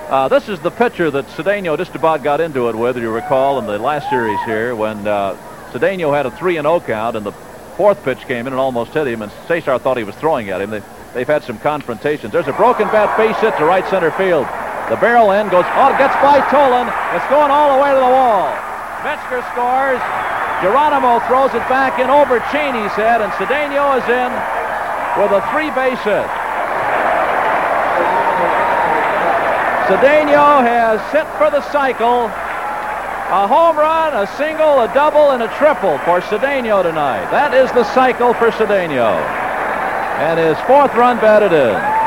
This is the pitcher that Cedeno just about got into it with, you recall, in the last series here when Cedeno had a 3-0 count, and the fourth pitch came in and almost hit him, and Cesar thought he was throwing at him. They've had some confrontations. There's a broken bat base hit to right center field. The barrel end goes, gets by Tolan. It's going all the way to the wall. Metzger scores. Geronimo throws it back in over Cheney's head, and Cedeno is in with a 3-base hit. Cedeno has hit for the cycle. A home run, a single, a double, and a triple for Cedeno tonight. That is the cycle for Cedeno. And his 4th run batted in.